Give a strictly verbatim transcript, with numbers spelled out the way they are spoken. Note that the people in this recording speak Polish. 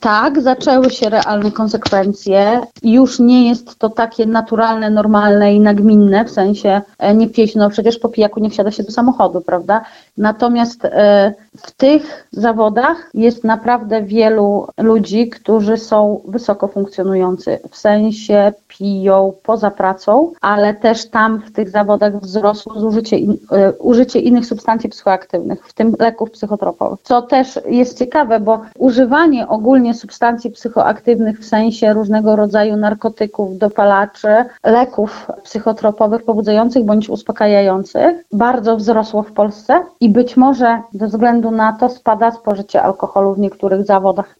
Tak, zaczęły się realne konsekwencje. Już nie jest to takie naturalne, normalne i nagminne, w sensie nie pije się, no przecież po pijaku nie wsiada się do samochodu, prawda? Natomiast e, w tych zawodach jest naprawdę wielu ludzi, którzy są wysoko funkcjonujący, w sensie piją poza pracą, ale też tam w tych zawodach wzrosło zużycie, in, e, użycie innych substancji psychoaktywnych, w tym leków psychotropowych. Co też jest ciekawe, bo używanie ogólnie substancji psychoaktywnych w sensie różnego rodzaju narkotyków, dopalaczy, leków psychotropowych pobudzających bądź uspokajających bardzo wzrosło w Polsce i być może ze względu na to spada spożycie alkoholu w niektórych zawodach.